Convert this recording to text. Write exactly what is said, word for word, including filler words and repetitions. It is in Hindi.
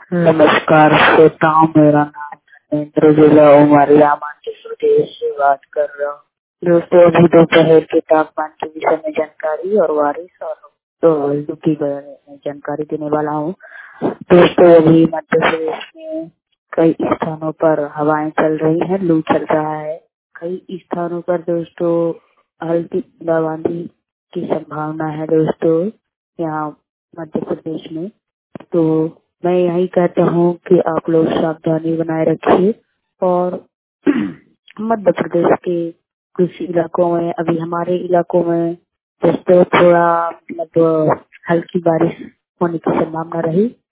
नमस्कार श्रोताओं, मेरा नाम धर्मेंद्र, जिला उमरिया, मध्य प्रदेश से बात कर रहा हूँ। दोस्तों, अभी दोपहर के तापमान के विषय में जानकारी और बारिश और तो ऋतु की जानकारी देने वाला हूँ। दोस्तों, अभी मध्य प्रदेश में कई स्थानों पर हवाएं चल रही हैं, लू चल रहा है। कई स्थानों पर दोस्तों हल्की बूंदाबांदी की संभावना है। दोस्तों, यहाँ मध्य प्रदेश में तो मैं यही कहता हूँ कि आप लोग सावधानी बनाए रखिए। और मध्य प्रदेश के कुछ इलाकों में, अभी हमारे इलाकों में दोस्तों थोड़ा मतलब हल्की बारिश होने की संभावना रही।